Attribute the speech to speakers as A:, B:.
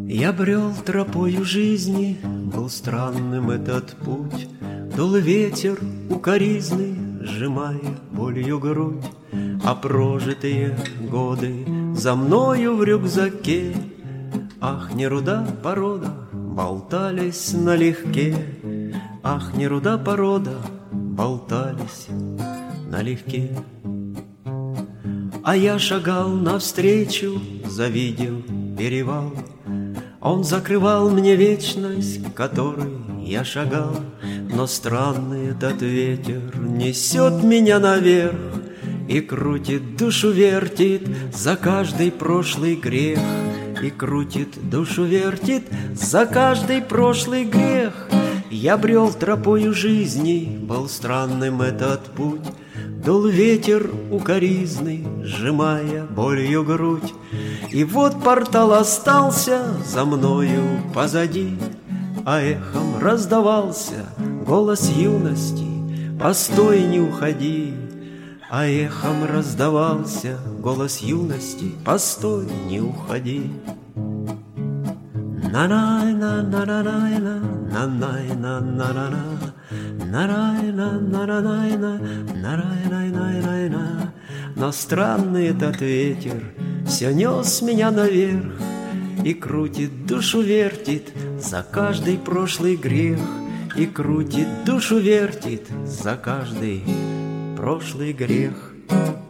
A: Я брел тропою жизни, был странным этот путь. Дул ветер укоризный, сжимая болью грудь. А прожитые годы за мною в рюкзаке, ах, не руда порода, болтались налегке. Ах, не руда порода, болтались налегке. А я шагал навстречу, завидел перевал. Он закрывал мне вечность, к которой я шагал. Но странный этот ветер несет меня наверх и крутит, душу вертит за каждый прошлый грех. И крутит, душу вертит за каждый прошлый грех. Я брел тропою жизни, был странным этот путь. Дул ветер укоризный, сжимая болью грудь. И вот портал остался за мною позади, а эхом раздавался голос юности: постой, не уходи. А эхом раздавался голос юности: постой, не уходи. На-на-на-на-на-на-на, на-на-на-на-на-на, на-на-на-на-на-на, на-на-на-на-на-на. Но странный этот ветер все нес меня наверх и крутит, душу вертит за каждый прошлый грех. И крутит, душу вертит за каждый прошлый грех.